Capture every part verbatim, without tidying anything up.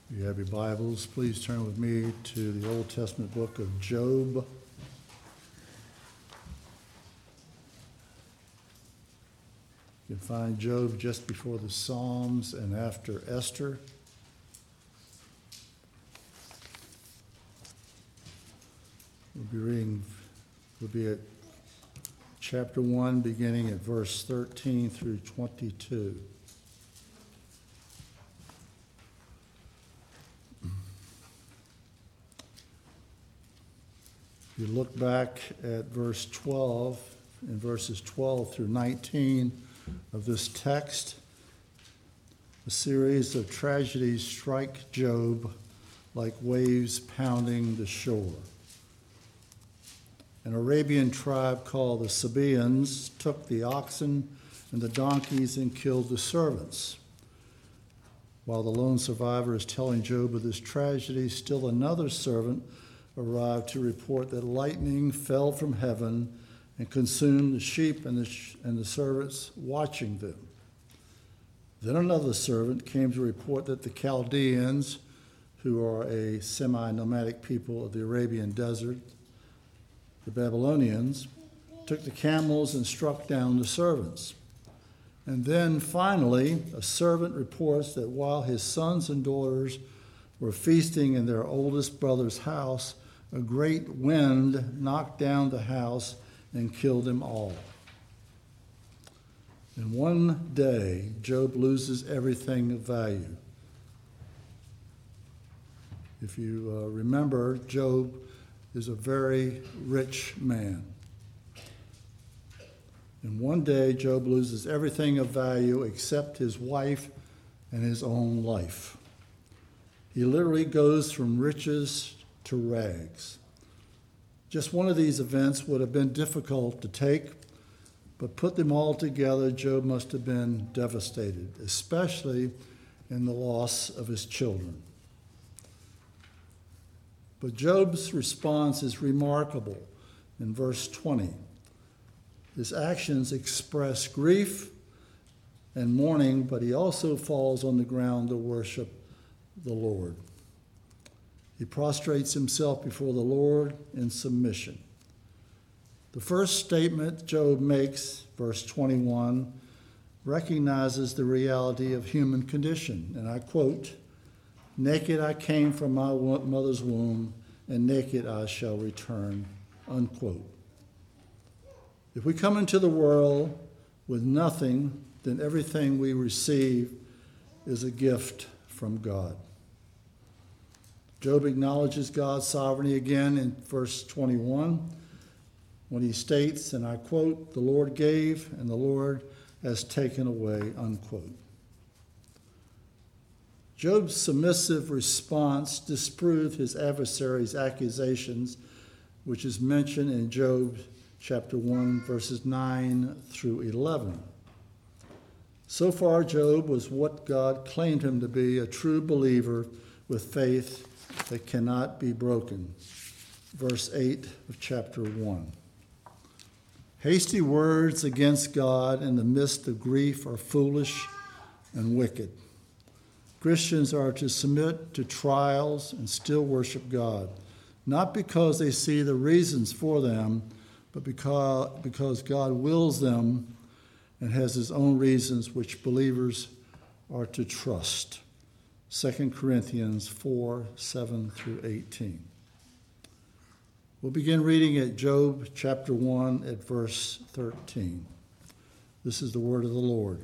If you have your Bibles, please turn with me to the Old Testament book of Job. You can find Job just before the Psalms and after Esther. We'll be reading, we'll be at chapter one, beginning at verse thirteen through twenty-two. If you look back at verse twelve, in verses twelve through nineteen of this text, a series of tragedies strike Job like waves pounding the shore. An Arabian tribe called the Sabaeans took the oxen and the donkeys and killed the servants. While the lone survivor is telling Job of this tragedy, still another servant arrived to report that lightning fell from heaven and consumed the sheep and the, sh- and the servants watching them. Then another servant came to report that the Chaldeans, who are a semi-nomadic people of the Arabian desert, the Babylonians, took the camels and struck down the servants. And then finally, a servant reports that while his sons and daughters were feasting in their oldest brother's house, a great wind knocked down the house and killed them all. In one day, Job loses everything of value. If you uh, remember, Job is a very rich man. In one day, Job loses everything of value except his wife and his own life. He literally goes from riches to rags. Just one of these events would have been difficult to take, but put them all together, Job must have been devastated, especially in the loss of his children. But Job's response is remarkable in verse twenty. His actions express grief and mourning, but he also falls on the ground to worship the Lord. He prostrates himself before the Lord in submission. The first statement Job makes, verse twenty-one, recognizes the reality of human condition, and I quote, "Naked I came from my mother's womb, and naked I shall return," unquote. If we come into the world with nothing, then everything we receive is a gift from God. Job acknowledges God's sovereignty again in verse twenty-one when he states, and I quote, "The Lord gave and the Lord has taken away," unquote. Job's submissive response disproved his adversary's accusations, which is mentioned in Job chapter one, verses nine through eleven. So far, Job was what God claimed him to be, a true believer with faith that cannot be broken. Verse eight of chapter one. Hasty words against God in the midst of grief are foolish and wicked. Christians are to submit to trials and still worship God, not because they see the reasons for them, but because, because God wills them and has his own reasons which believers are to trust. Second Corinthians four, seven through eighteen. We'll begin reading at Job chapter one at verse thirteen. This is the word of the Lord.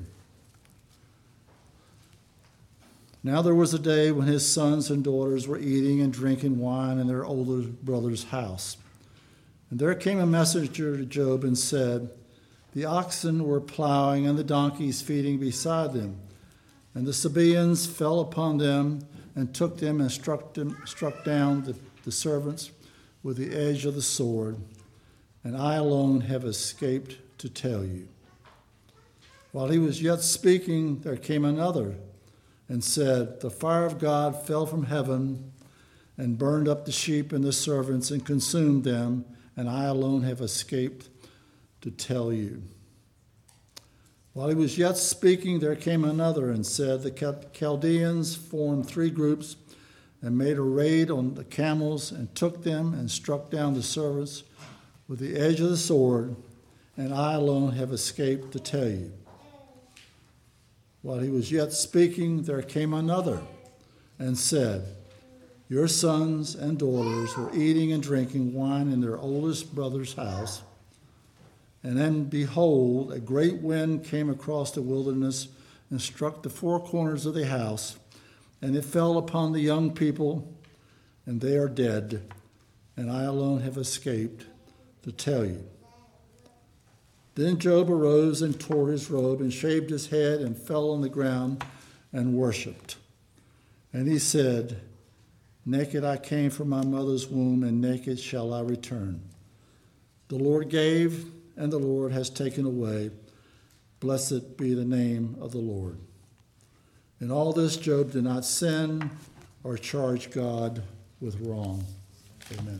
Now there was a day when his sons and daughters were eating and drinking wine in their older brother's house. And there came a messenger to Job and said, "The oxen were plowing and the donkeys feeding beside them. And the Sabaeans fell upon them and took them and struck them, struck down the, the servants with the edge of the sword. And I alone have escaped to tell you." While he was yet speaking, there came another and said, "The fire of God fell from heaven and burned up the sheep and the servants and consumed them, and I alone have escaped to tell you." While he was yet speaking, there came another and said, "The Chaldeans formed three groups and made a raid on the camels and took them and struck down the servants with the edge of the sword, and I alone have escaped to tell you. While he was yet speaking, there came another and said, your sons and daughters were eating and drinking wine in their oldest brother's house. And then, behold, a great wind came across the wilderness and struck the four corners of the house, and it fell upon the young people, and they are dead, and I alone have escaped to tell you. Then Job arose and tore his robe and shaved his head and fell on the ground and worshipped. And he said, naked I came from my mother's womb, and naked shall I return. The Lord gave, and the Lord has taken away. Blessed be the name of the Lord. In all this, Job did not sin or charge God with wrong. Amen.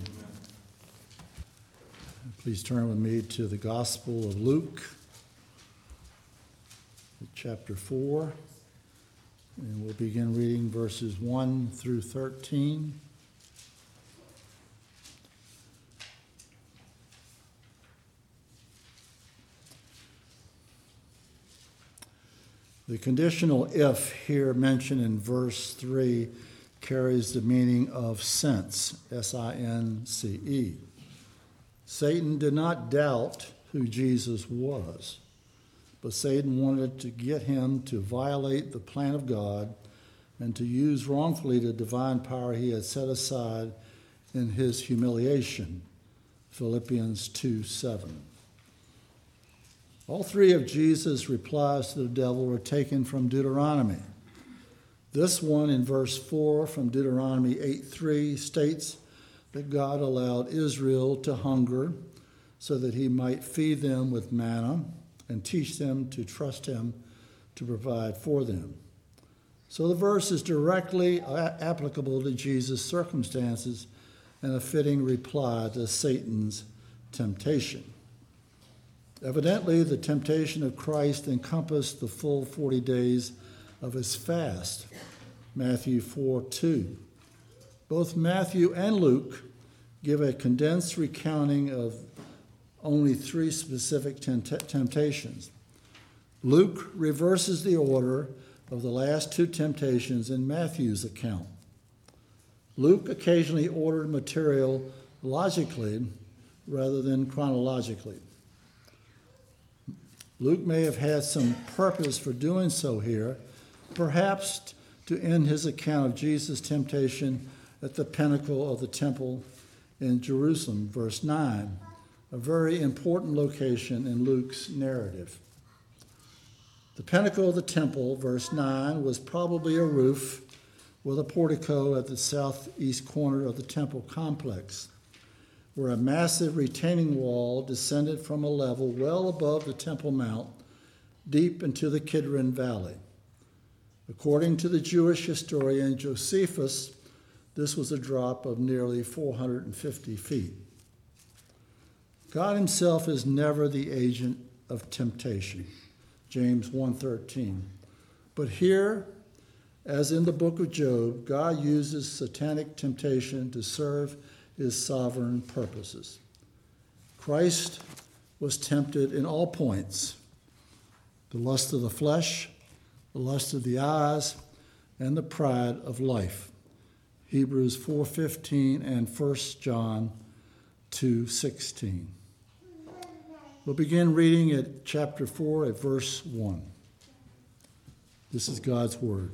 Please turn with me to the Gospel of Luke, chapter four. And we'll begin reading verses one through thirteen. The conditional if here mentioned in verse three carries the meaning of since, S I N C E. Satan did not doubt who Jesus was, but Satan wanted to get him to violate the plan of God and to use wrongfully the divine power he had set aside in his humiliation, Philippians two seven. All three of Jesus' replies to the devil were taken from Deuteronomy. This one in verse four from Deuteronomy eight three states that God allowed Israel to hunger so that he might feed them with manna and teach them to trust him to provide for them. So the verse is directly applicable to Jesus' circumstances and a fitting reply to Satan's temptation. Evidently, the temptation of Christ encompassed the full forty days of his fast, Matthew four two. Both Matthew and Luke give a condensed recounting of only three specific tempt- temptations. Luke reverses the order of the last two temptations in Matthew's account. Luke occasionally ordered material logically rather than chronologically. Luke may have had some purpose for doing so here, perhaps to end his account of Jesus' temptation at the pinnacle of the temple in Jerusalem, verse nine, a very important location in Luke's narrative. The pinnacle of the temple, verse nine, was probably a roof with a portico at the southeast corner of the temple complex, where a massive retaining wall descended from a level well above the Temple Mount, deep into the Kidron Valley. According to the Jewish historian Josephus, this was a drop of nearly four hundred fifty feet. God himself is never the agent of temptation, James one thirteen. But here, as in the book of Job, God uses satanic temptation to serve his sovereign purposes. Christ was tempted in all points: the lust of the flesh, the lust of the eyes, and the pride of life. Hebrews four fifteen and First John two sixteen. We'll begin reading at chapter four at verse one. This is God's word.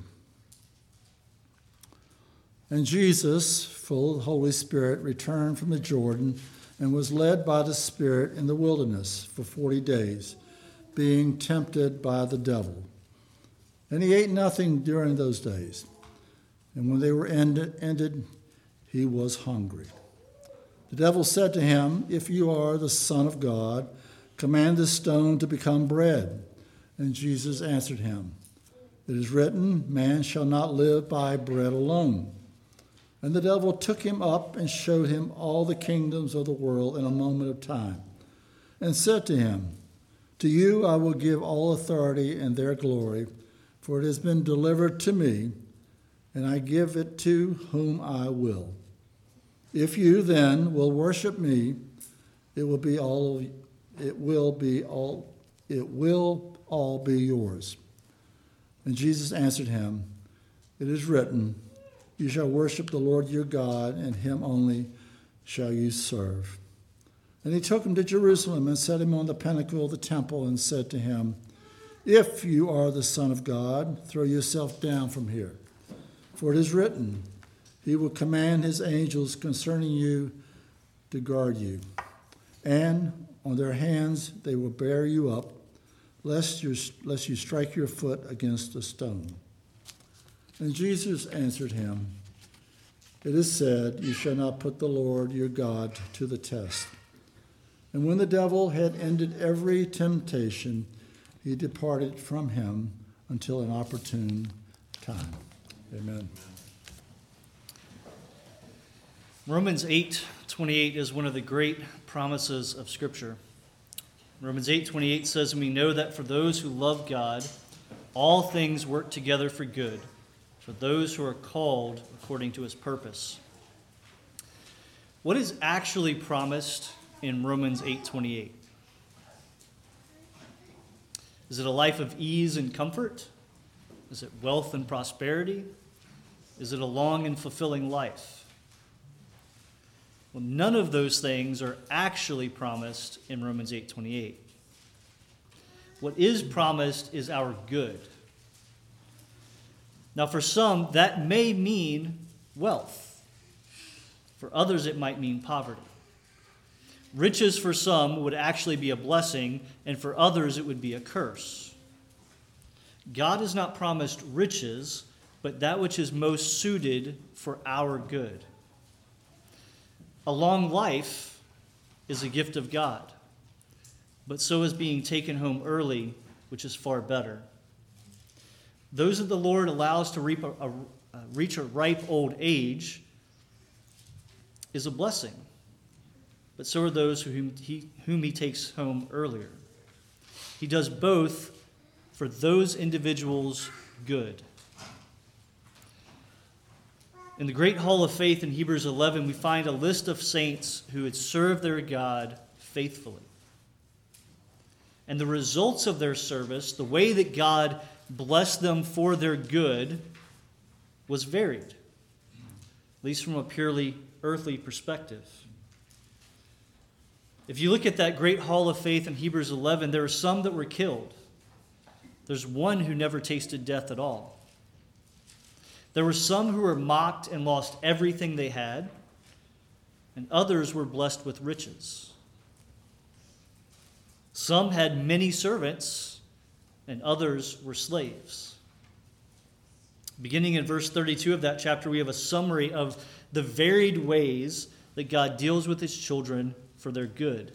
And Jesus, full of the Holy Spirit, returned from the Jordan and was led by the Spirit in the wilderness for forty days, being tempted by the devil. And he ate nothing during those days. And when they were ended, ended, he was hungry. The devil said to him, "If you are the Son of God, command this stone to become bread." And Jesus answered him, "It is written, man shall not live by bread alone." And the devil took him up and showed him all the kingdoms of the world in a moment of time, and said to him, "To you I will give all authority and their glory, for it has been delivered to me, and I give it to whom I will. If you then will worship me, it will be all it will be all it will all be yours. And Jesus answered him, It is written, You shall worship the Lord your God, and him only shall you serve. And he took him to Jerusalem and set him on the pinnacle of the temple and said to him, If you are the Son of God, throw yourself down from here. For it is written, He will command his angels concerning you to guard you. And on their hands they will bear you up, lest you, lest you strike your foot against a stone. And Jesus answered him, It is said, You shall not put the Lord your God to the test. And when the devil had ended every temptation, he departed from him until an opportune time. Amen. Romans eight twenty-eight is one of the great promises of Scripture. Romans eight twenty-eight says, And we know that for those who love God, all things work together for good, for those who are called according to his purpose. What is actually promised in Romans eight twenty-eight? Is it a life of ease and comfort? Is it wealth and prosperity? Is it a long and fulfilling life? Well, none of those things are actually promised in Romans eight twenty-eight. What is promised is our good. Now, for some, that may mean wealth. For others, it might mean poverty. Riches for some would actually be a blessing, and for others, it would be a curse. God has not promised riches, but that which is most suited for our good. A long life is a gift of God, but so is being taken home early, which is far better. Those that the Lord allows to reap a, a, uh, reach a ripe old age is a blessing, but so are those whom he, whom he takes home earlier. He does both for those individuals' good. In the Great Hall of Faith in Hebrews eleven, we find a list of saints who had served their God faithfully. And the results of their service, the way that God blessed them for their good, was varied, at least from a purely earthly perspective. If you look at that Great Hall of Faith in Hebrews eleven, there are some that were killed. There's one who never tasted death at all. There were some who were mocked and lost everything they had, and others were blessed with riches. Some had many servants, and others were slaves. Beginning in verse thirty-two of that chapter, we have a summary of the varied ways that God deals with his children for their good.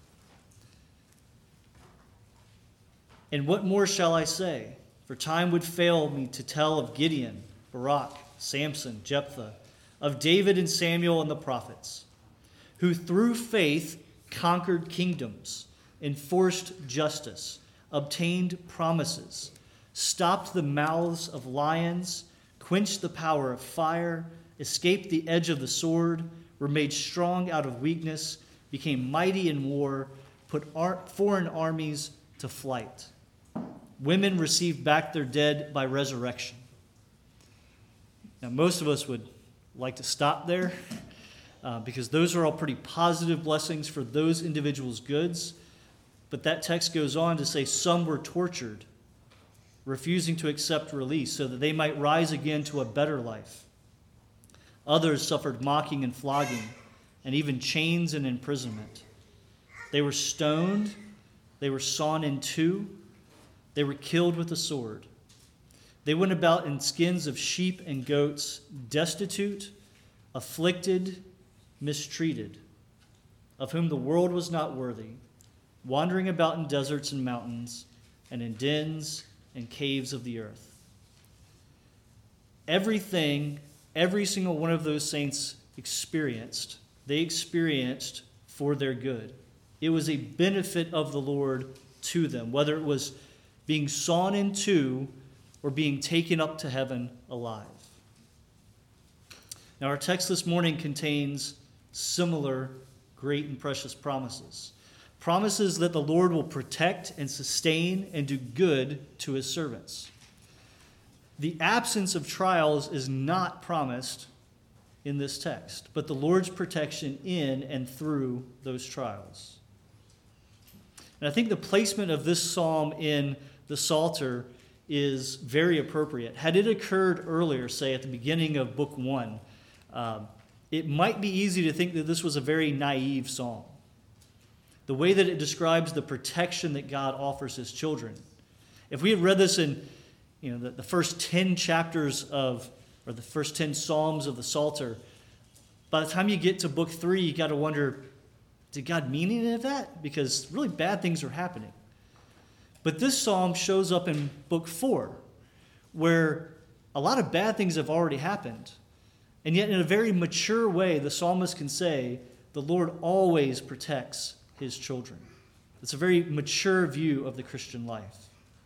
And what more shall I say? For time would fail me to tell of Gideon, Barak, Samson, Jephthah, of David and Samuel and the prophets, who through faith conquered kingdoms, enforced justice, obtained promises, stopped the mouths of lions, quenched the power of fire, escaped the edge of the sword, were made strong out of weakness, became mighty in war, put ar- foreign armies to flight. Women received back their dead by resurrection. Now, most of us would like to stop there uh, because those are all pretty positive blessings for those individuals' goods. But that text goes on to say some were tortured, refusing to accept release so that they might rise again to a better life. Others suffered mocking and flogging, and even chains and imprisonment. They were stoned, they were sawn in two, they were killed with a sword. They went about in skins of sheep and goats, destitute, afflicted, mistreated, of whom the world was not worthy, wandering about in deserts and mountains, and in dens and caves of the earth. Everything, every single one of those saints experienced, they experienced for their good. It was a benefit of the Lord to them, whether it was being sawn in two or being taken up to heaven alive. Now, our text this morning contains similar great and precious promises. Promises that the Lord will protect and sustain and do good to his servants. The absence of trials is not promised in this text, but the Lord's protection in and through those trials. And I think the placement of this psalm in the Psalter is very appropriate. Had it occurred earlier, say at the beginning of book one, um, it might be easy to think that this was a very naive psalm. The way that it describes the protection that God offers his children. If we had read this in you know, the, the first ten chapters of, or the first ten psalms of the Psalter, by the time you get to book three, you got to wonder, did God mean any of that? Because really bad things are happening. But this psalm shows up in book four, where a lot of bad things have already happened. And yet in a very mature way, the psalmist can say, the Lord always protects his children. It's a very mature view of the Christian life.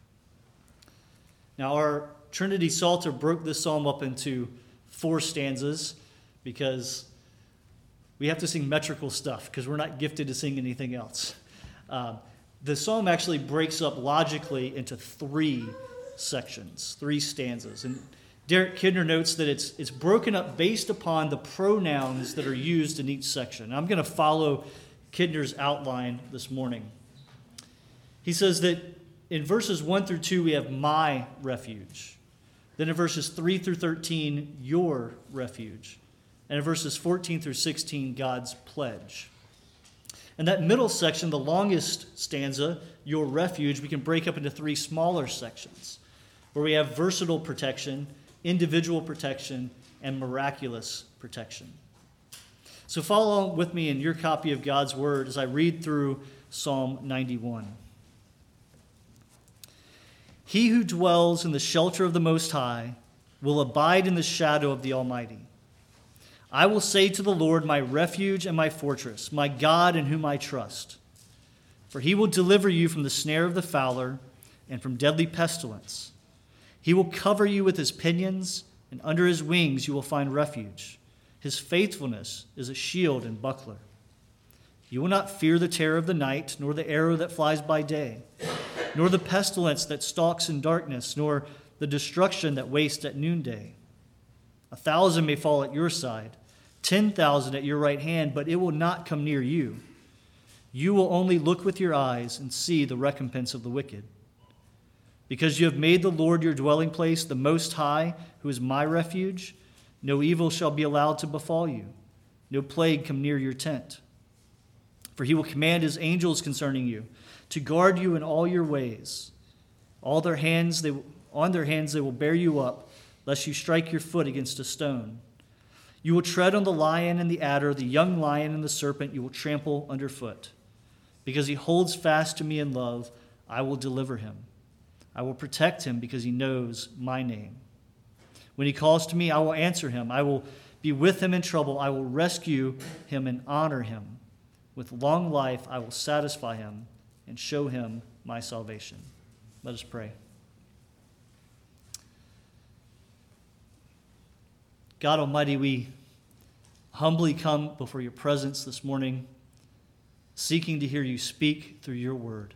Now, our Trinity Psalter broke this psalm up into four stanzas because we have to sing metrical stuff because we're not gifted to sing anything else. Um, the psalm actually breaks up logically into three sections, three stanzas. And Derek Kidner notes that it's, it's broken up based upon the pronouns that are used in each section. And I'm going to follow Kidner's outline this morning. He says that in verses one through two, we have my refuge. Then in verses three through thirteen, your refuge. And in verses fourteen through sixteen, God's pledge. And that middle section, the longest stanza, your refuge, we can break up into three smaller sections where we have versatile protection, individual protection, and miraculous protection. So follow along with me in your copy of God's Word as I read through Psalm ninety-one. He who dwells in the shelter of the Most High will abide in the shadow of the Almighty. I will say to the Lord, my refuge and my fortress, my God in whom I trust. For he will deliver you from the snare of the fowler and from deadly pestilence. He will cover you with his pinions, and under his wings you will find refuge. His faithfulness is a shield and buckler. You will not fear the terror of the night, nor the arrow that flies by day, nor the pestilence that stalks in darkness, nor the destruction that wastes at noonday. A thousand may fall at your side, ten thousand at your right hand, but it will not come near you. You will only look with your eyes and see the recompense of the wicked. Because you have made the Lord your dwelling place, the Most High, who is my refuge, no evil shall be allowed to befall you, no plague come near your tent. For he will command his angels concerning you, to guard you in all your ways. All their hands they on their hands they will bear you up, lest you strike your foot against a stone. You will tread on the lion and the adder, the young lion and the serpent you will trample underfoot. Because he holds fast to me in love, I will deliver him. I will protect him because he knows my name. When he calls to me, I will answer him. I will be with him in trouble. I will rescue him and honor him. With long life, I will satisfy him and show him my salvation. Let us pray. God Almighty, we humbly come before your presence this morning, seeking to hear you speak through your word.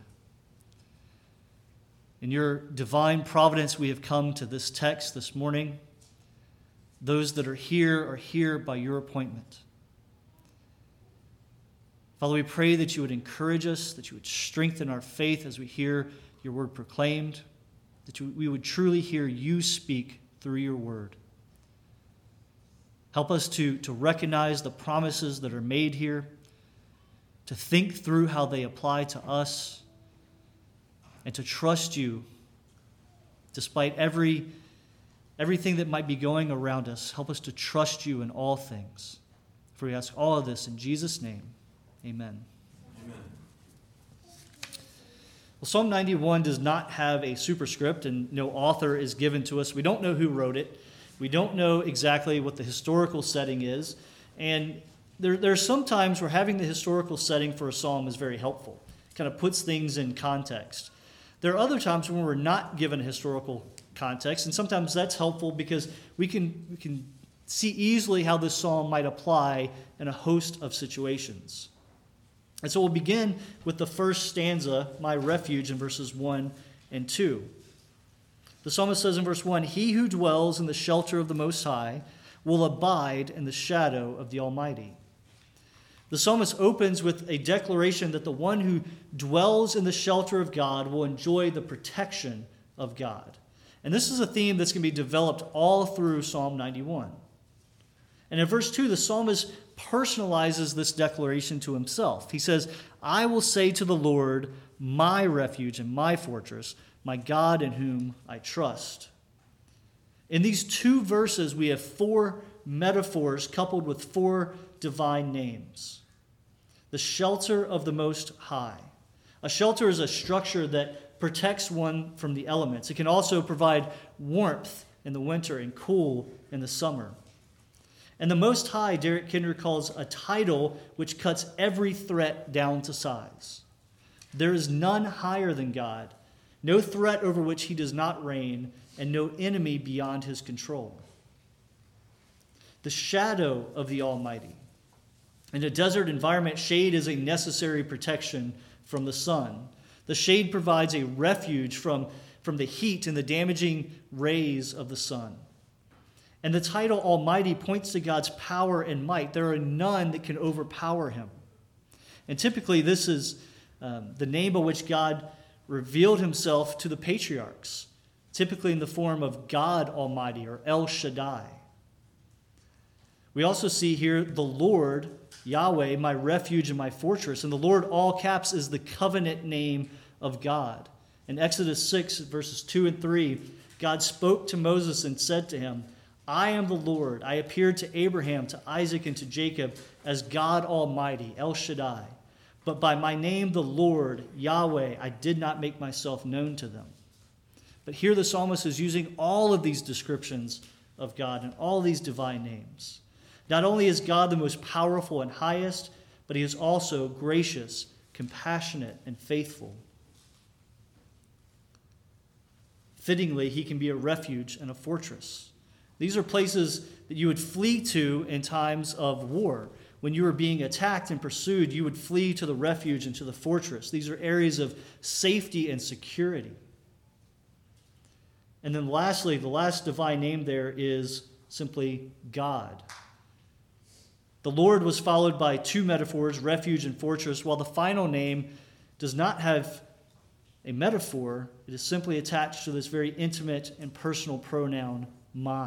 In your divine providence, we have come to this text this morning. Those that are here are here by your appointment. Father, we pray that you would encourage us, that you would strengthen our faith as we hear your word proclaimed, that you, we would truly hear you speak through your word. Help us to, to recognize the promises that are made here, to think through how they apply to us, and to trust you despite every everything that might be going around us. Help us to trust you in all things. For we ask all of this in Jesus' name. Amen. Amen. Well, Psalm ninety-one does not have a superscript, and no author is given to us. We don't know who wrote it. We don't know exactly what the historical setting is. And there, there are some times where having the historical setting for a psalm is very helpful. It kind of puts things in context. There are other times when we're not given a historical context, and sometimes that's helpful because we can we can see easily how this psalm might apply in a host of situations. And so we'll begin with the first stanza, my refuge, in verses one and two. The psalmist says in verse one, "He who dwells in the shelter of the Most High will abide in the shadow of the Almighty." The psalmist opens with a declaration that the one who dwells in the shelter of God will enjoy the protection of God. And this is a theme that's going to be developed all through Psalm ninety-one. And in verse two, the psalmist personalizes this declaration to himself. He says, "I will say to the Lord, my refuge and my fortress, my God in whom I trust." In these two verses, we have four metaphors coupled with four divine names. The shelter of the Most High. A shelter is a structure that protects one from the elements. It can also provide warmth in the winter and cool in the summer. And the Most High, Derek Kidner calls a title which cuts every threat down to size. There is none higher than God, no threat over which he does not reign, and no enemy beyond his control. The shadow of the Almighty. In a desert environment, shade is a necessary protection from the sun. The shade provides a refuge from, from the heat and the damaging rays of the sun. And the title Almighty points to God's power and might. There are none that can overpower him. And typically, this is um, the name by which God revealed himself to the patriarchs, typically in the form of God Almighty or El Shaddai. We also see here the Lord, Yahweh, my refuge and my fortress. And the Lord, all caps, is the covenant name of God. In Exodus six, verses two and three, God spoke to Moses and said to him, "I am the Lord. I appeared to Abraham, to Isaac, and to Jacob as God Almighty, El Shaddai. But by my name, the Lord, Yahweh, I did not make myself known to them." But here the psalmist is using all of these descriptions of God and all these divine names. Not only is God the most powerful and highest, but he is also gracious, compassionate, and faithful. Fittingly, he can be a refuge and a fortress. These are places that you would flee to in times of war. When you were being attacked and pursued, you would flee to the refuge and to the fortress. These are areas of safety and security. And then lastly, the last divine name there is simply God. The Lord was followed by two metaphors, refuge and fortress, while the final name does not have a metaphor. It is simply attached to this very intimate and personal pronoun, my.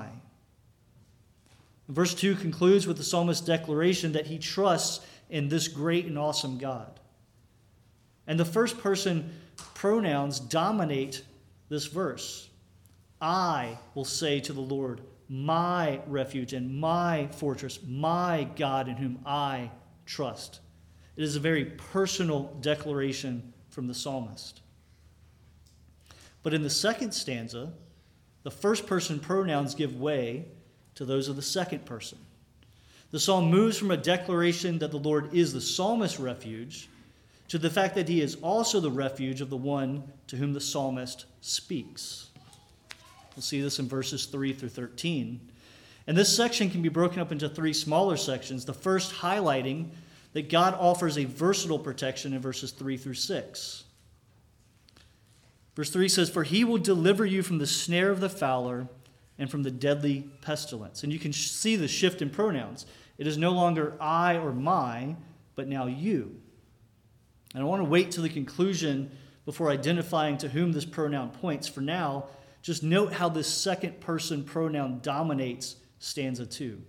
Verse two concludes with the psalmist's declaration that he trusts in this great and awesome God. And the first person pronouns dominate this verse. I will say to the Lord, my refuge and my fortress, my God in whom I trust. It is a very personal declaration from the psalmist. But in the second stanza, the first person pronouns give way to those of the second person. The psalm moves from a declaration that the Lord is the psalmist's refuge to the fact that he is also the refuge of the one to whom the psalmist speaks. We'll see this in verses three through thirteen. And this section can be broken up into three smaller sections, the first highlighting that God offers a versatile protection in verses three through six. Verse three says, "For he will deliver you from the snare of the fowler and from the deadly pestilence." And you can see the shift in pronouns. It is no longer I or my, but now you. And I want to wait till the conclusion before identifying to whom this pronoun points. For now, just note how this second person pronoun dominates stanza two.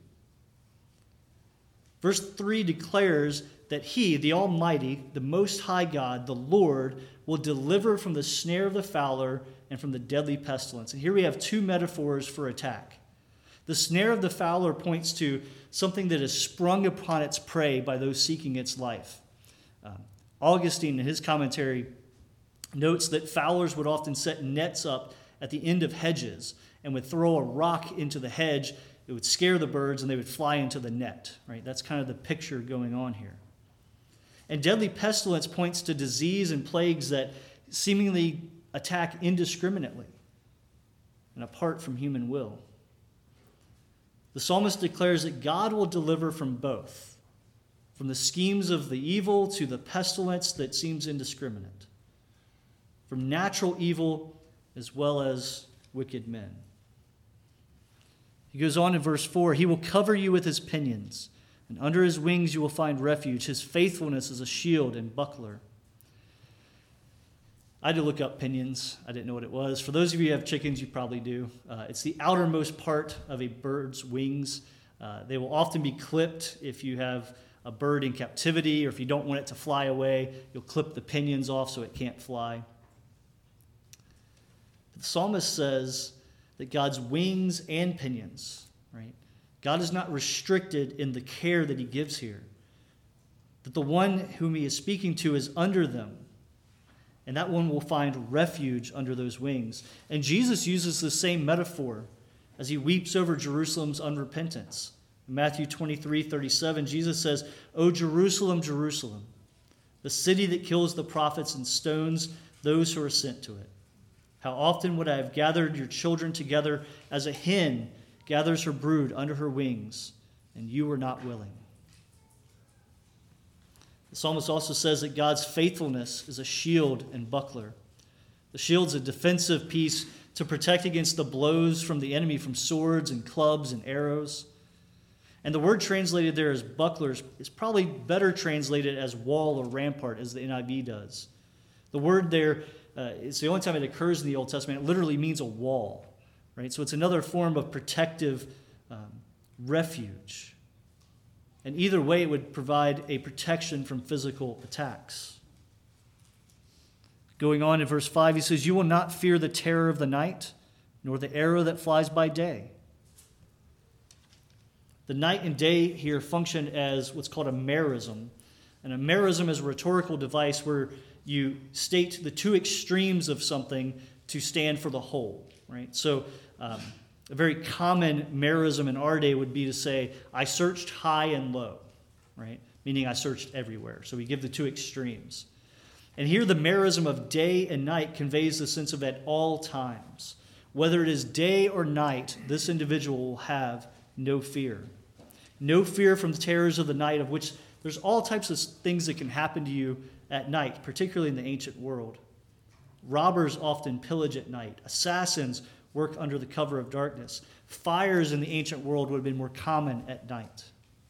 Verse three declares that he, the Almighty, the Most High God, the Lord, will deliver from the snare of the fowler and from the deadly pestilence. And here we have two metaphors for attack. The snare of the fowler points to something that is sprung upon its prey by those seeking its life. Um, Augustine, in his commentary, notes that fowlers would often set nets up at the end of hedges and would throw a rock into the hedge. It would scare the birds and they would fly into the net. Right? That's kind of the picture going on here. And deadly pestilence points to disease and plagues that seemingly attack indiscriminately and apart from human will. The psalmist declares that God will deliver from both, from the schemes of the evil to the pestilence that seems indiscriminate, from natural evil as well as wicked men. He goes on in verse four, he will cover you with his pinions, and under his wings you will find refuge. His faithfulness is a shield and buckler. I had to look up pinions. I didn't know what it was. For those of you who have chickens, you probably do. Uh, it's the outermost part of a bird's wings. Uh, they will often be clipped if you have a bird in captivity, or if you don't want it to fly away, you'll clip the pinions off so it can't fly. The psalmist says that God's wings and pinions, right? God is not restricted in the care that he gives here. That the one whom he is speaking to is under them, and that one will find refuge under those wings. And Jesus uses the same metaphor as he weeps over Jerusalem's unrepentance. In Matthew twenty-three thirty-seven, Jesus says, "O Jerusalem, Jerusalem, the city that kills the prophets and stones those who are sent to it. How often would I have gathered your children together as a hen gathers her brood under her wings, and you were not willing." The psalmist also says that God's faithfulness is a shield and buckler. The shield's a defensive piece to protect against the blows from the enemy from swords and clubs and arrows. And the word translated there as bucklers is probably better translated as wall or rampart, as the N I V does. The word there, uh, it's the only time it occurs in the Old Testament. It literally means a wall, right? So it's another form of protective um, refuge. And either way, it would provide a protection from physical attacks. Going on in verse five, he says, "You will not fear the terror of the night, nor the arrow that flies by day." The night and day here function as what's called a merism. And a merism is a rhetorical device where you state the two extremes of something to stand for the whole, right? So um, a very common merism in our day would be to say, I searched high and low, right? Meaning I searched everywhere. So we give the two extremes. And here the merism of day and night conveys the sense of at all times. Whether it is day or night, this individual will have no fear. No fear from the terrors of the night, of which there's all types of things that can happen to you at night, particularly in the ancient world. Robbers often pillage at night. Assassins work under the cover of darkness. Fires in the ancient world would have been more common at night.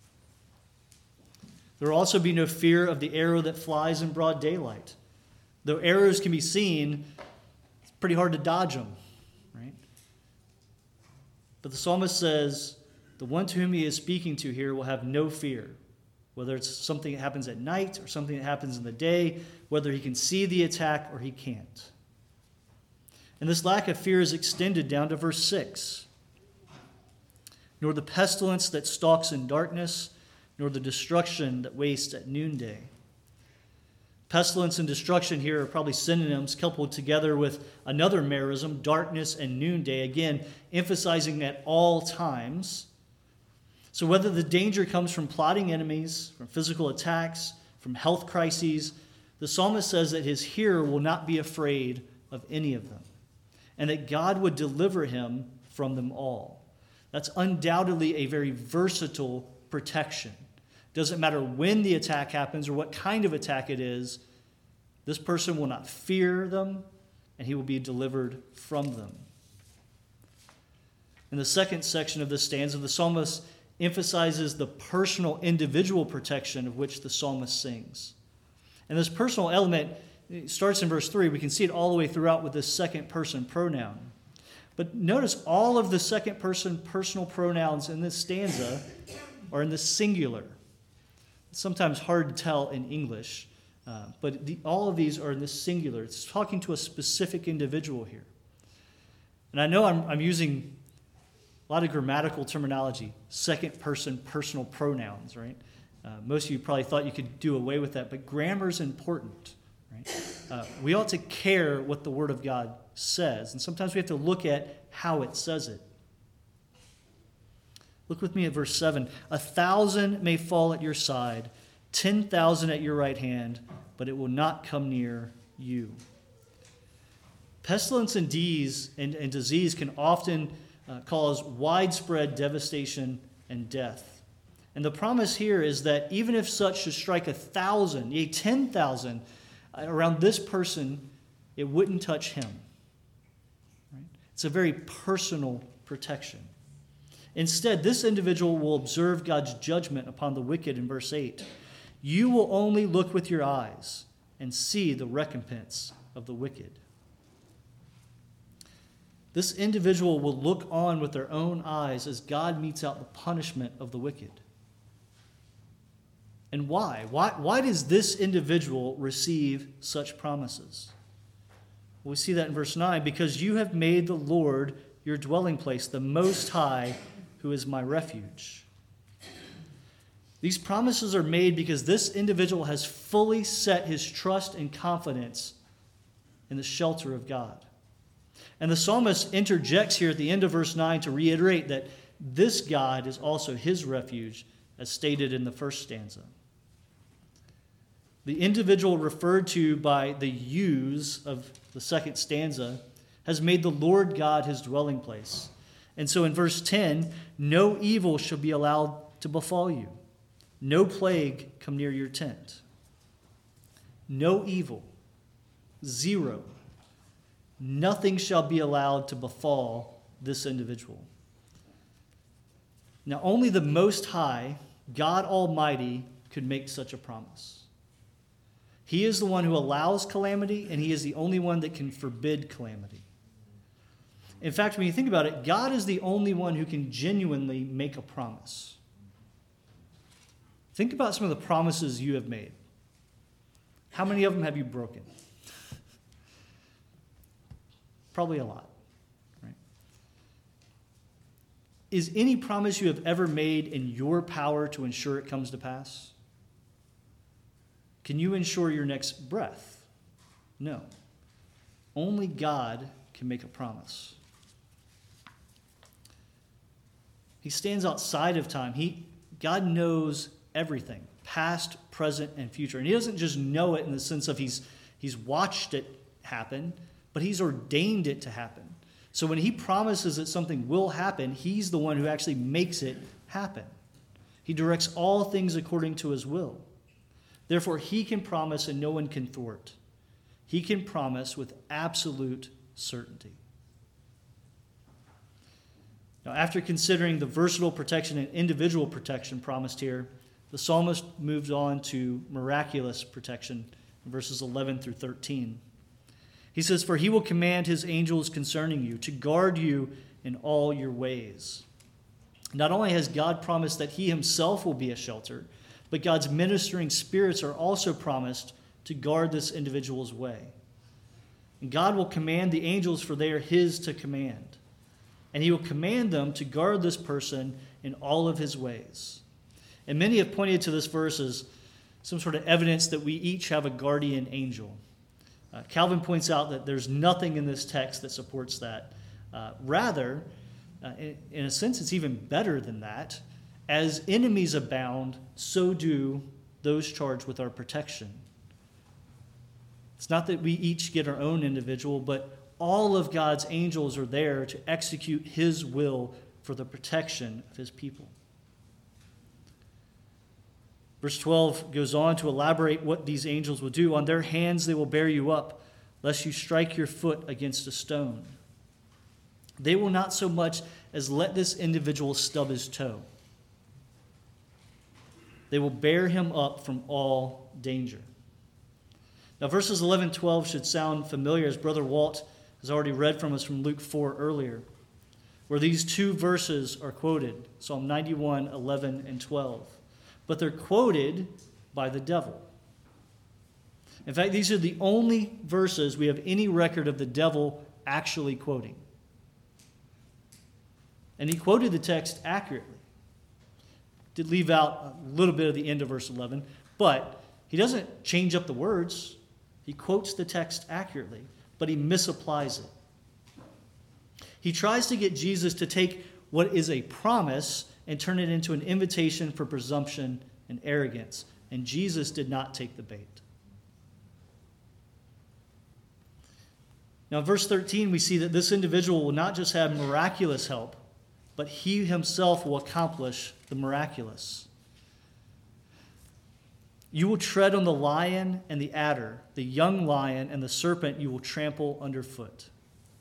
There will also be no fear of the arrow that flies in broad daylight. Though arrows can be seen, it's pretty hard to dodge them, right? But the psalmist says, the one to whom he is speaking to here will have no fear, whether it's something that happens at night or something that happens in the day, whether he can see the attack or he can't. And this lack of fear is extended down to verse six. Nor the pestilence that stalks in darkness, nor the destruction that wastes at noonday. Pestilence and destruction here are probably synonyms coupled together with another merism, darkness and noonday, again, emphasizing at all times. So whether the danger comes from plotting enemies, from physical attacks, from health crises, the psalmist says that his hearer will not be afraid of any of them, and that God would deliver him from them all. That's undoubtedly a very versatile protection. Doesn't matter when the attack happens or what kind of attack it is, this person will not fear them, and he will be delivered from them. In the second section of this stanza, the psalmist emphasizes the personal individual protection of which the psalmist sings. And this personal element starts in verse three. We can see it all the way throughout with this second person pronoun. But notice all of the second person personal pronouns in this stanza are in the singular. It's sometimes hard to tell in English, uh, but the, all of these are in the singular. It's talking to a specific individual here. And I know I'm, I'm using a lot of grammatical terminology, second person personal pronouns, right? Uh, most of you probably thought you could do away with that, but grammar is important, right? Uh, we ought to care what the Word of God says, and sometimes we have to look at how it says it. Look with me at verse seven. A thousand may fall at your side, ten thousand at your right hand, but it will not come near you. Pestilence and disease, and, and disease can often uh, cause widespread devastation and death. And the promise here is that even if such should strike a thousand, yea, ten thousand around this person, it wouldn't touch him. Right? It's a very personal protection. Instead, this individual will observe God's judgment upon the wicked in verse eight. You will only look with your eyes and see the recompense of the wicked. This individual will look on with their own eyes as God metes out the punishment of the wicked. And why? Why, why does this individual receive such promises? Well, we see that in verse nine. Because you have made the Lord your dwelling place, the Most High, who is my refuge. These promises are made because this individual has fully set his trust and confidence in the shelter of God. And the psalmist interjects here at the end of verse nine to reiterate that this God is also his refuge, as stated in the first stanza. The individual referred to by the yous of the second stanza has made the Lord God his dwelling place. And so in verse ten, no evil shall be allowed to befall you. No plague come near your tent. No evil. Zero. Nothing shall be allowed to befall this individual. Now, only the Most High, God Almighty, could make such a promise. He is the one who allows calamity, and he is the only one that can forbid calamity. In fact, when you think about it, God is the only one who can genuinely make a promise. Think about some of the promises you have made. How many of them have you broken? Probably a lot, right? Is any promise you have ever made in your power to ensure it comes to pass? Can you ensure your next breath? No. Only God can make a promise. He stands outside of time. He, God knows everything, past, present, and future. And he doesn't just know it in the sense of he's, he's watched it happen, but he's ordained it to happen. So when he promises that something will happen, he's the one who actually makes it happen. He directs all things according to his will. Therefore, he can promise and no one can thwart. He can promise with absolute certainty. Now, after considering the versatile protection and individual protection promised here, the psalmist moves on to miraculous protection in verses eleven through thirteen. He says, "For he will command his angels concerning you to guard you in all your ways." Not only has God promised that he himself will be a shelter, but God's ministering spirits are also promised to guard this individual's way. And God will command the angels, for they are his to command. And he will command them to guard this person in all of his ways. And many have pointed to this verse as some sort of evidence that we each have a guardian angel. Uh, Calvin points out that there's nothing in this text that supports that. Uh, rather, uh, in, in a sense, it's even better than that. As enemies abound, so do those charged with our protection. It's not that we each get our own individual, but all of God's angels are there to execute his will for the protection of his people. Verse twelve goes on to elaborate what these angels will do. On their hands they will bear you up, lest you strike your foot against a stone. They will not so much as let this individual stub his toe. They will bear him up from all danger. Now, verses eleven and twelve should sound familiar, as Brother Walt has already read from us from Luke four earlier, where these two verses are quoted, Psalm ninety-one, eleven, and twelve. But they're quoted by the devil. In fact, these are the only verses we have any record of the devil actually quoting. And he quoted the text accurately. Did leave out a little bit of the end of verse eleven, but he doesn't change up the words. He quotes the text accurately, but he misapplies it. He tries to get Jesus to take what is a promise and turn it into an invitation for presumption and arrogance. And Jesus did not take the bait. Now, in verse thirteen, we see that this individual will not just have miraculous help but he himself will accomplish the miraculous. You will tread on the lion and the adder, the young lion and the serpent you will trample underfoot.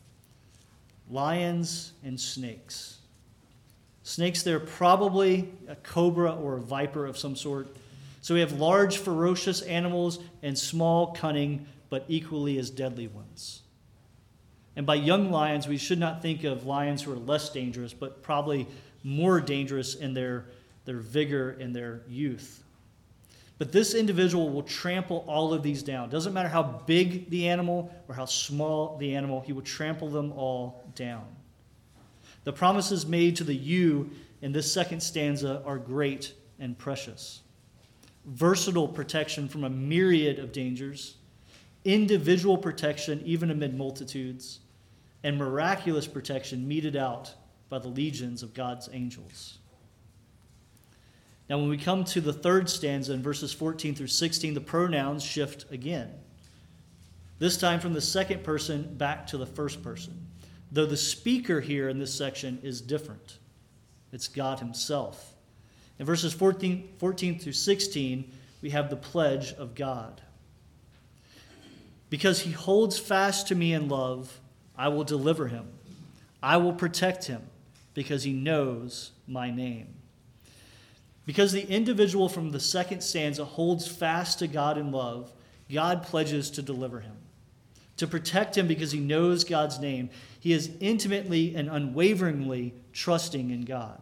Lions and snakes. Snakes, they're probably a cobra or a viper of some sort. So we have large, ferocious animals and small, cunning, but equally as deadly ones. And by young lions, we should not think of lions who are less dangerous, but probably more dangerous in their, their vigor and their youth. But this individual will trample all of these down. Doesn't matter how big the animal or how small the animal, he will trample them all down. The promises made to the you in this second stanza are great and precious. Versatile protection from a myriad of dangers, individual protection even amid multitudes, and miraculous protection meted out by the legions of God's angels. Now, when we come to the third stanza in verses fourteen through sixteen, the pronouns shift again. This time from the second person back to the first person, though the speaker here in this section is different. It's God himself. In verses fourteen, fourteen through sixteen, we have the pledge of God. Because he holds fast to me in love, I will deliver him. I will protect him because he knows my name. Because the individual from the second stanza holds fast to God in love, God pledges to deliver him, to protect him because he knows God's name. He is intimately and unwaveringly trusting in God.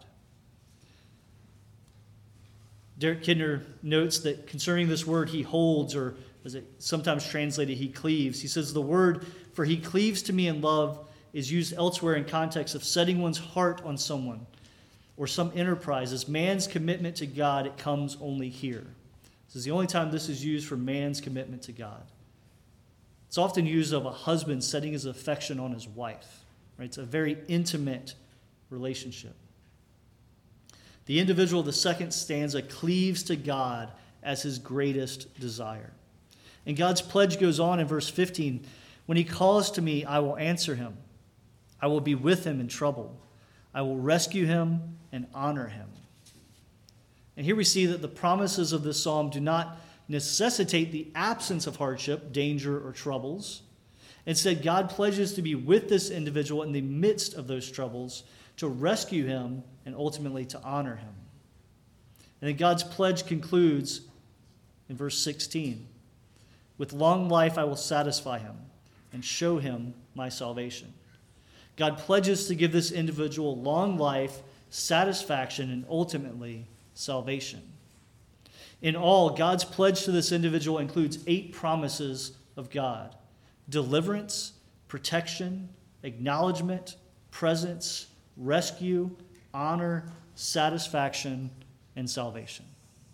Derek Kidner notes that concerning this word, he holds, or as it sometimes translated, he cleaves. He says the word for he cleaves to me in love is used elsewhere in context of setting one's heart on someone or some enterprise. As man's commitment to God, it comes only here. This is the only time this is used for man's commitment to God. It's often used of a husband setting his affection on his wife. Right? It's a very intimate relationship. The individual of the second stanza cleaves to God as his greatest desire. And God's pledge goes on in verse fifteen. When he calls to me, I will answer him. I will be with him in trouble. I will rescue him and honor him. And here we see that the promises of this psalm do not necessitate the absence of hardship, danger, or troubles. Instead, God pledges to be with this individual in the midst of those troubles, to rescue him and ultimately to honor him. And then God's pledge concludes in verse sixteen. With long life I will satisfy him and show him my salvation. God pledges to give this individual long life, satisfaction, and ultimately salvation. In all, God's pledge to this individual includes eight promises of God: deliverance, protection, acknowledgement, presence, rescue, honor, satisfaction, and salvation.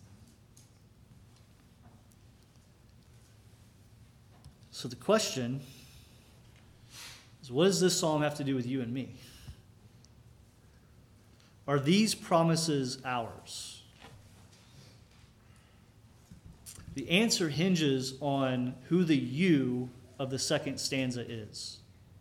So the question is, what does this psalm have to do with you and me? Are these promises ours? The answer hinges on who the you of the second stanza is.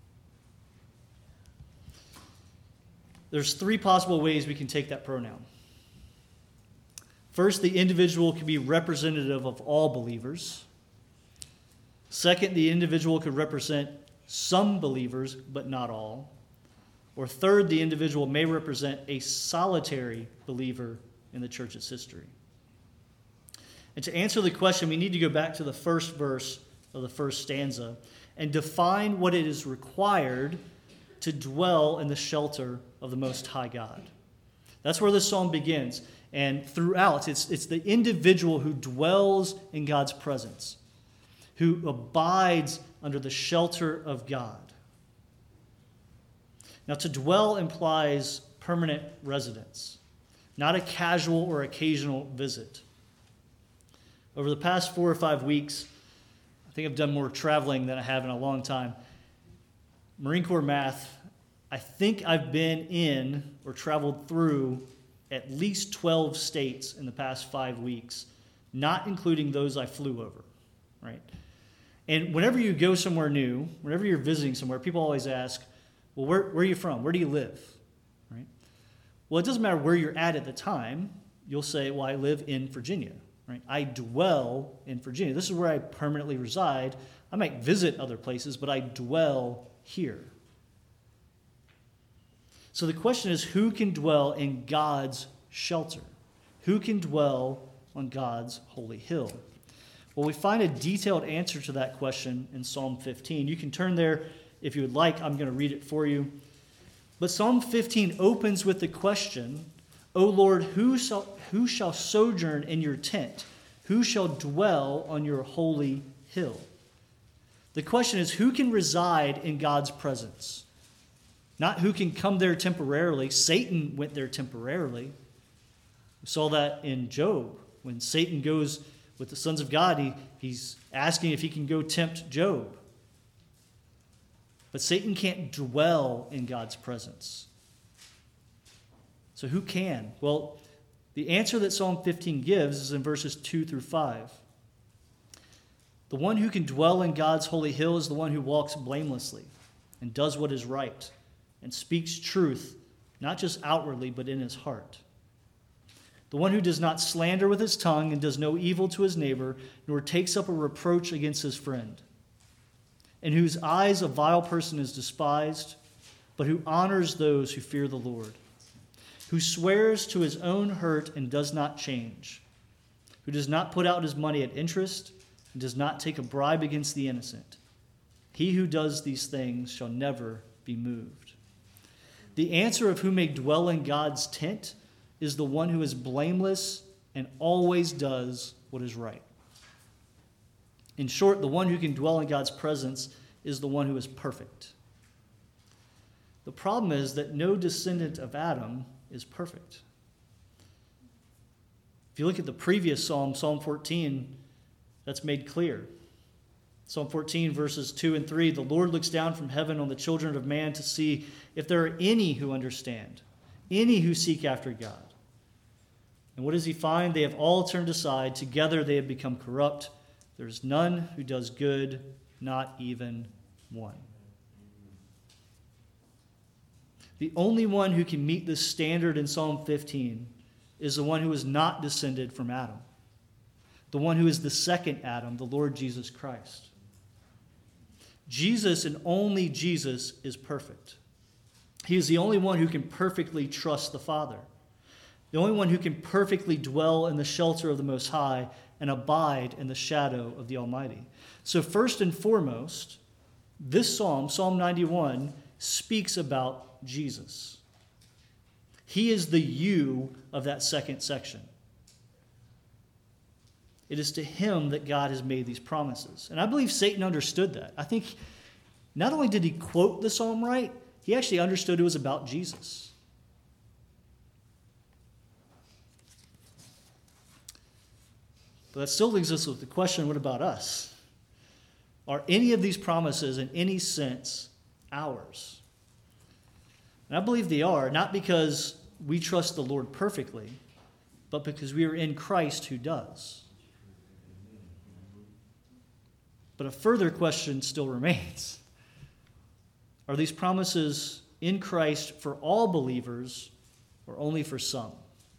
There's three possible ways we can take that pronoun. First, the individual can be representative of all believers. Second, the individual could represent some believers, but not all. Or third, the individual may represent a solitary believer in the church's history. And to answer the question, we need to go back to the first verse of the first stanza and define what it is required to dwell in the shelter of the Most High God. That's where this psalm begins. And throughout, it's, it's the individual who dwells in God's presence, who abides under the shelter of God. Now, to dwell implies permanent residence, not a casual or occasional visit. Over the past four or five weeks, I think I've done more traveling than I have in a long time. Marine Corps math, I think I've been in or traveled through at least twelve states in the past five weeks, not including those I flew over, right? And whenever you go somewhere new, whenever you're visiting somewhere, people always ask, well, where, where are you from? Where do you live? Right? Well, it doesn't matter where you're at at the time. You'll say, well, I live in Virginia, right? I dwell in Virginia. This is where I permanently reside. I might visit other places, but I dwell here. So the question is, who can dwell in God's shelter? Who can dwell on God's holy hill? Well, we find a detailed answer to that question in Psalm fifteen. You can turn there if you would like. I'm going to read it for you. But Psalm fifteen opens with the question, O Lord, who shall, who shall sojourn in your tent? Who shall dwell on your holy hill? The question is, who can reside in God's presence? Not who can come there temporarily. Satan went there temporarily. We saw that in Job. When Satan goes with the sons of God, he, he's asking if he can go tempt Job. But Satan can't dwell in God's presence. So who can? Well, the answer that Psalm fifteen gives is in verses two through five. The one who can dwell in God's holy hill is the one who walks blamelessly and does what is right and speaks truth, not just outwardly, but in his heart. The one who does not slander with his tongue and does no evil to his neighbor, nor takes up a reproach against his friend, in whose eyes a vile person is despised, but who honors those who fear the Lord, who swears to his own hurt and does not change, who does not put out his money at interest and does not take a bribe against the innocent. He who does these things shall never be moved. The answer of who may dwell in God's tent is the one who is blameless and always does what is right. In short, the one who can dwell in God's presence is the one who is perfect. The problem is that no descendant of Adam is perfect. If you look at the previous psalm, Psalm fourteen, that's made clear. Psalm fourteen, verses two and three, the Lord looks down from heaven on the children of man to see if there are any who understand, any who seek after God. And what does he find? They have all turned aside. Together they have become corrupt. There is none who does good, not even one. The only one who can meet this standard in Psalm fifteen is the one who is not descended from Adam, the one who is the second Adam, the Lord Jesus Christ. Jesus and only Jesus is perfect. He is the only one who can perfectly trust the Father, the only one who can perfectly dwell in the shelter of the Most High and abide in the shadow of the Almighty. So first and foremost, this psalm, Psalm ninety-one, speaks about Jesus. He is the you of that second section. It is to him that God has made these promises. And I believe Satan understood that. I think not only did he quote the psalm right, he actually understood it was about Jesus. But that still leaves us with the question, what about us? Are any of these promises in any sense ours? And I believe they are, not because we trust the Lord perfectly, but because we are in Christ who does. But a further question still remains. Are these promises in Christ for all believers or only for some?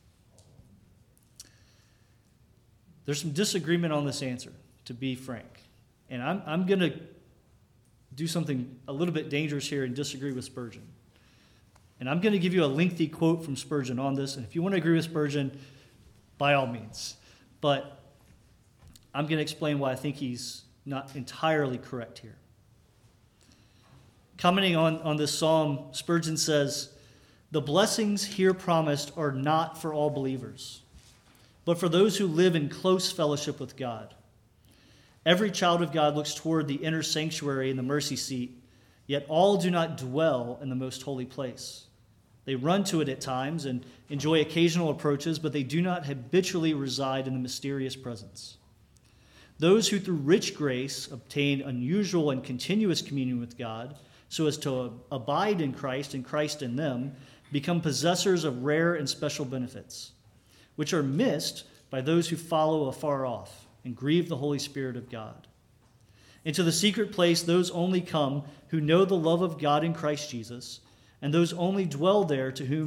There's some disagreement on this answer, to be frank. And I'm, I'm going to do something a little bit dangerous here and disagree with Spurgeon. And I'm going to give you a lengthy quote from Spurgeon on this. And if you want to agree with Spurgeon, by all means. But I'm going to explain why I think he's not entirely correct here. Commenting on, on this psalm, Spurgeon says, the blessings here promised are not for all believers, but for those who live in close fellowship with God. Every child of God looks toward the inner sanctuary and the mercy seat, yet all do not dwell in the most holy place. They run to it at times and enjoy occasional approaches, but they do not habitually reside in the mysterious presence. Those who through rich grace obtain unusual and continuous communion with God, so as to abide in Christ and Christ in them, become possessors of rare and special benefits, which are missed by those who follow afar off and grieve the Holy Spirit of God. Into the secret place those only come who know the love of God in Christ Jesus, and those only dwell there to whom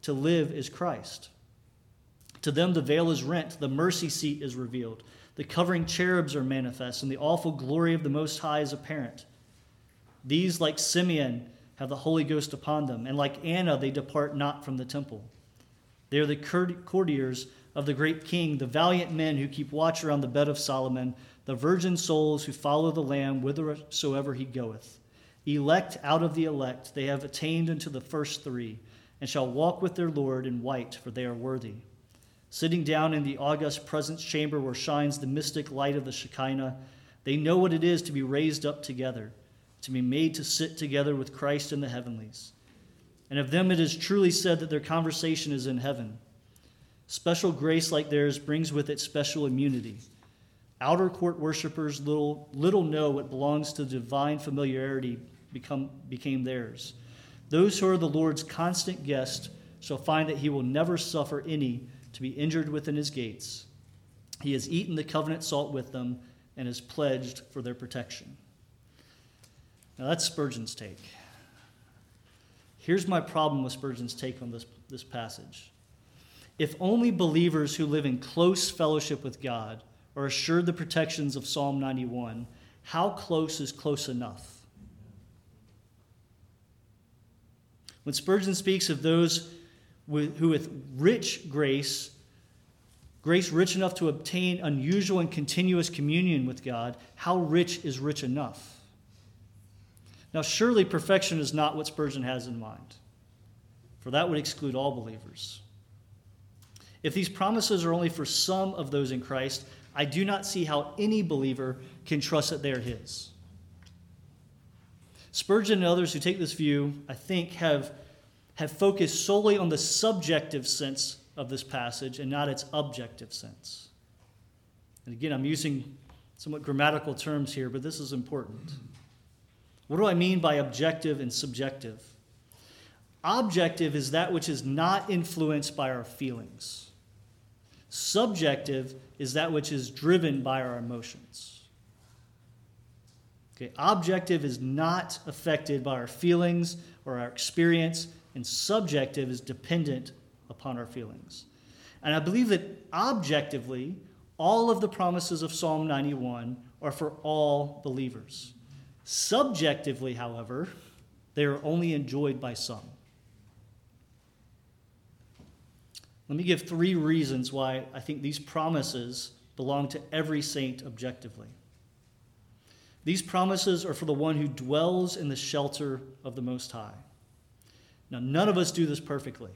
to live is Christ. To them the veil is rent, the mercy seat is revealed, the covering cherubs are manifest, and the awful glory of the Most High is apparent. These, like Simeon, have the Holy Ghost upon them, and like Anna they depart not from the temple. They are the courtiers of the great king, the valiant men who keep watch around the bed of Solomon, the virgin souls who follow the Lamb whithersoever he goeth. Elect out of the elect, they have attained unto the first three, and shall walk with their Lord in white, for they are worthy. Sitting down in the august presence chamber where shines the mystic light of the Shekinah, they know what it is to be raised up together, to be made to sit together with Christ in the heavenlies. And of them it is truly said that their conversation is in heaven. Special grace like theirs brings with it special immunity. Outer court worshipers little, little know what belongs to divine familiarity become, became theirs. Those who are the Lord's constant guests shall find that he will never suffer any to be injured within his gates. He has eaten the covenant salt with them and is pledged for their protection. Now that's Spurgeon's take. Here's my problem with Spurgeon's take on this, this passage. If only believers who live in close fellowship with God are assured the protections of Psalm ninety-one, how close is close enough? When Spurgeon speaks of those with, who with rich grace, grace rich enough to obtain unusual and continuous communion with God, how rich is rich enough? Now, surely perfection is not what Spurgeon has in mind, for that would exclude all believers. If these promises are only for some of those in Christ, I do not see how any believer can trust that they are his. Spurgeon and others who take this view, I think, have, have focused solely on the subjective sense of this passage and not its objective sense. And again, I'm using somewhat grammatical terms here, but this is important. What do I mean by objective and subjective? Objective is that which is not influenced by our feelings. Subjective is that which is driven by our emotions. Okay, objective is not affected by our feelings or our experience, and subjective is dependent upon our feelings. And I believe that objectively, all of the promises of Psalm ninety-one are for all believers. Subjectively, however, they are only enjoyed by some. Let me give three reasons why I think these promises belong to every saint objectively. These promises are for the one who dwells in the shelter of the Most High. Now, none of us do this perfectly.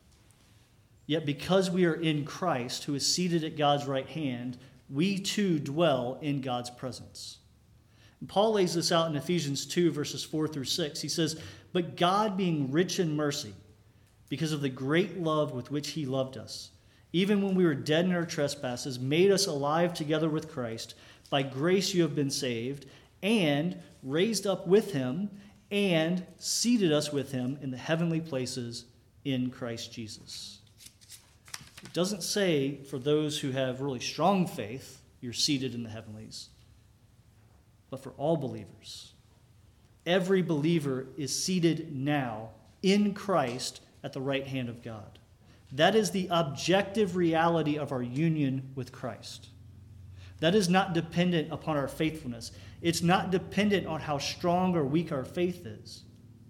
Yet because we are in Christ, who is seated at God's right hand, we too dwell in God's presence. And Paul lays this out in Ephesians two, verses four through six. He says, "But God, being rich in mercy, because of the great love with which he loved us, even when we were dead in our trespasses, made us alive together with Christ. By grace you have been saved, and raised up with him, and seated us with him in the heavenly places in Christ Jesus." It doesn't say for those who have really strong faith, you're seated in the heavenlies, but for all believers. Every believer is seated now in Christ at the right hand of God. That is the objective reality of our union with Christ. That is not dependent upon our faithfulness. It's not dependent on how strong or weak our faith is.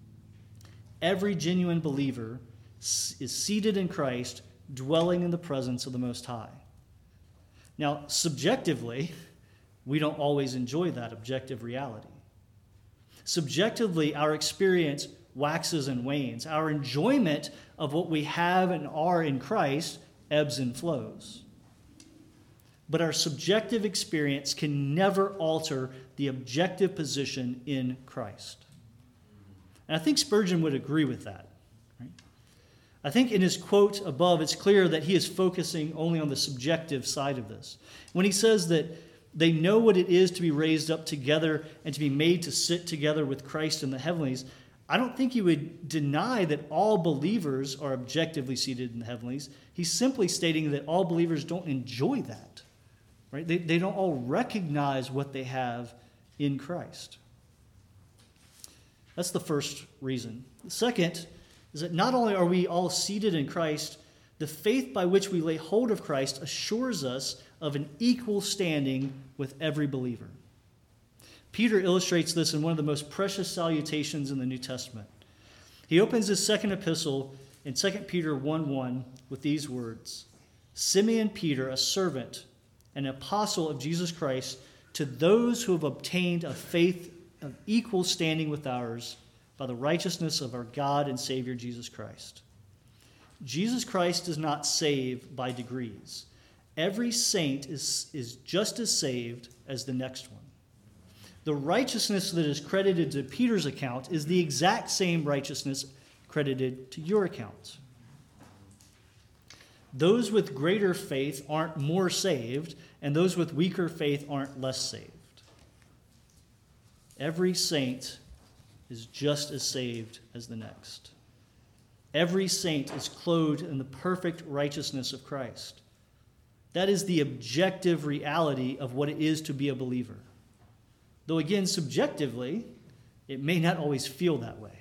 Every genuine believer is seated in Christ, dwelling in the presence of the Most High. Now, subjectively, we don't always enjoy that objective reality. Subjectively, our experience waxes and wanes. Our enjoyment of what we have and are in Christ ebbs and flows. But our subjective experience can never alter the objective position in Christ. And I think Spurgeon would agree with that. Right? I think in his quote above, it's clear that he is focusing only on the subjective side of this. When he says that they know what it is to be raised up together and to be made to sit together with Christ in the heavenlies, I don't think he would deny that all believers are objectively seated in the heavenlies. He's simply stating that all believers don't enjoy that. Right? They, they don't all recognize what they have in Christ. That's the first reason. The second is that not only are we all seated in Christ, the faith by which we lay hold of Christ assures us of an equal standing with every believer. Peter illustrates this in one of the most precious salutations in the New Testament. He opens his second epistle in Second Peter one one with these words, Simeon Peter, a servant, an apostle of Jesus Christ, to those who have obtained a faith of equal standing with ours by the righteousness of our God and Savior Jesus Christ. Jesus Christ does not save by degrees. Every saint is, is just as saved as the next one. The righteousness that is credited to Peter's account is the exact same righteousness credited to your account. Those with greater faith aren't more saved, and those with weaker faith aren't less saved. Every saint is just as saved as the next. Every saint is clothed in the perfect righteousness of Christ. That is the objective reality of what it is to be a believer. Though again, subjectively, it may not always feel that way.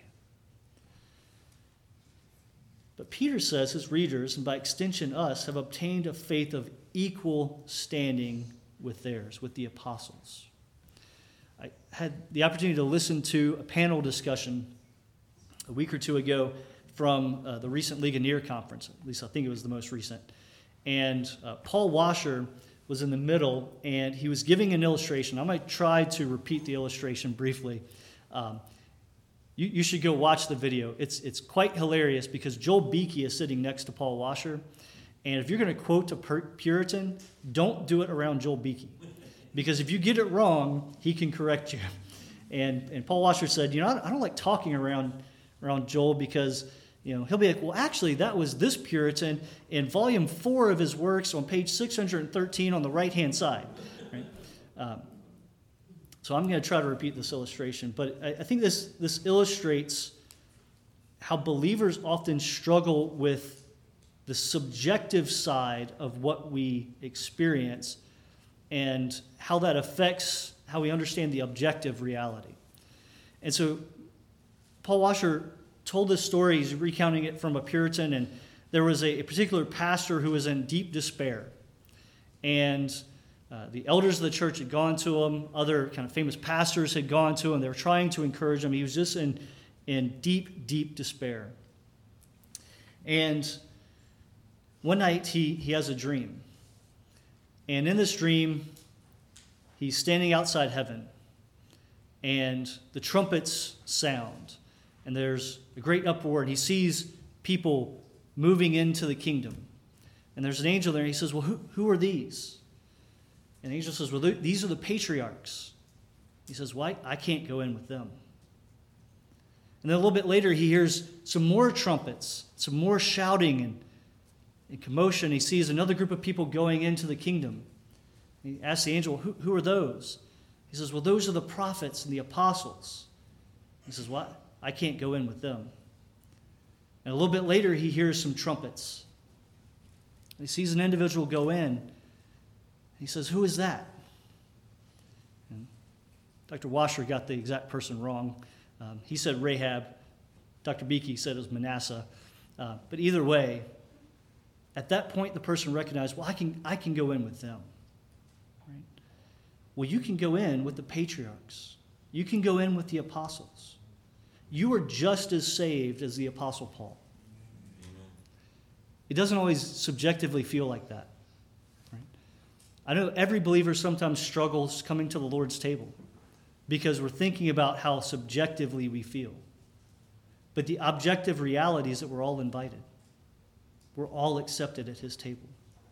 But Peter says his readers, and by extension us, have obtained a faith of equal standing with theirs, with the apostles. I had the opportunity to listen to a panel discussion a week or two ago from uh, the recent Ligonier conference. At least I think it was the most recent. And uh, Paul Washer was in the middle, and he was giving an illustration. I might try to repeat the illustration briefly. Um, you, you should go watch the video. It's it's quite hilarious because Joel Beakey is sitting next to Paul Washer. And if you're going to quote a Puritan, don't do it around Joel Beakey. Because if you get it wrong, he can correct you. And and Paul Washer said, you know, I don't, I don't like talking around around Joel because, you know, he'll be like, well, actually, that was this Puritan in volume four of his works on page six hundred thirteen on the right-hand side. Right? Um, so I'm going to try to repeat this illustration, but I, I think this, this illustrates how believers often struggle with the subjective side of what we experience and how that affects how we understand the objective reality. And so Paul Washer told this story, he's recounting it from a Puritan, and there was a, a particular pastor who was in deep despair. And uh, the elders of the church had gone to him, other kind of famous pastors had gone to him, they were trying to encourage him. He was just in, in deep, deep despair. And one night he, he has a dream. And in this dream, he's standing outside heaven, and the trumpets sound. And there's a great uproar, and he sees people moving into the kingdom. And there's an angel there, and he says, well, who, who are these? And the angel says, well, these are the patriarchs. He says, well, I, I can't go in with them. And then a little bit later, he hears some more trumpets, some more shouting and, and commotion. He sees another group of people going into the kingdom. He asks the angel, who, who are those? He says, well, those are the prophets and the apostles. He says, what? Well, I can't go in with them. And a little bit later, he hears some trumpets. He sees an individual go in. He says, who is that? And Doctor Washer got the exact person wrong. Um, he said Rahab. Doctor Beakey said it was Manasseh. Uh, but either way, at that point, the person recognized, well, I can, I can go in with them. Right? Well, you can go in with the patriarchs. You can go in with the apostles. You are just as saved as the Apostle Paul. Amen. It doesn't always subjectively feel like that. Right? I know every believer sometimes struggles coming to the Lord's table because we're thinking about how subjectively we feel. But the objective reality is that we're all invited. We're all accepted at his table.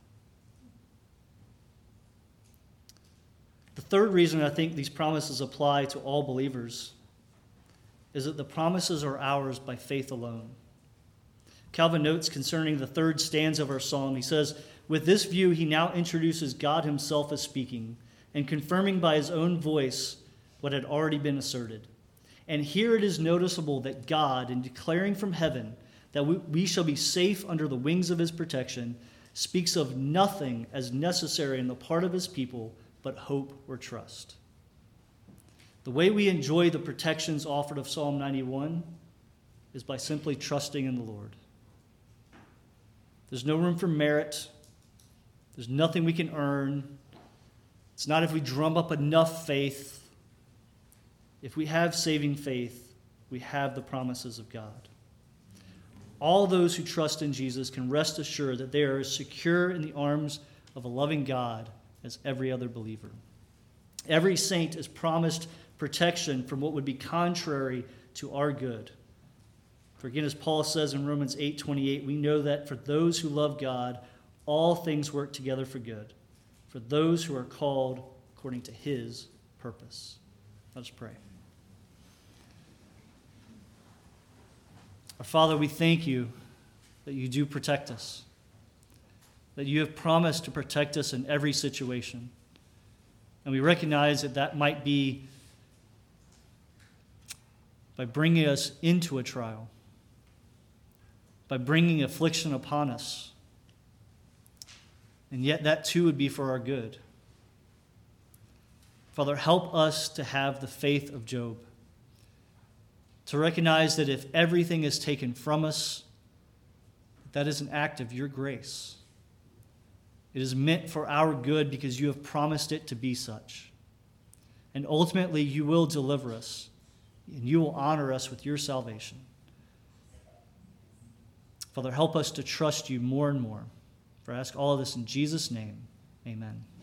The third reason I think these promises apply to all believers is that the promises are ours by faith alone. Calvin notes concerning the third stanza of our psalm, he says, with this view, he now introduces God himself as speaking and confirming by his own voice what had already been asserted. And here it is noticeable that God, in declaring from heaven that we, we shall be safe under the wings of his protection, speaks of nothing as necessary in the part of his people but hope or trust. The way we enjoy the protections offered of Psalm ninety-one is by simply trusting in the Lord. There's no room for merit. There's nothing we can earn. It's not if we drum up enough faith. If we have saving faith, we have the promises of God. All those who trust in Jesus can rest assured that they are as secure in the arms of a loving God as every other believer. Every saint is promised protection from what would be contrary to our good. For again, as Paul says in Romans eight twenty-eight, we know that for those who love God, all things work together for good, for those who are called according to his purpose. Let us pray. Our Father, we thank you that you do protect us, that you have promised to protect us in every situation. And we recognize that that might be by bringing us into a trial, by bringing affliction upon us. And yet that too would be for our good. Father, help us to have the faith of Job, to recognize that if everything is taken from us, that is an act of your grace. It is meant for our good because you have promised it to be such. And ultimately, you will deliver us, and you will honor us with your salvation. Father, help us to trust you more and more. For I ask all of this in Jesus' name, amen.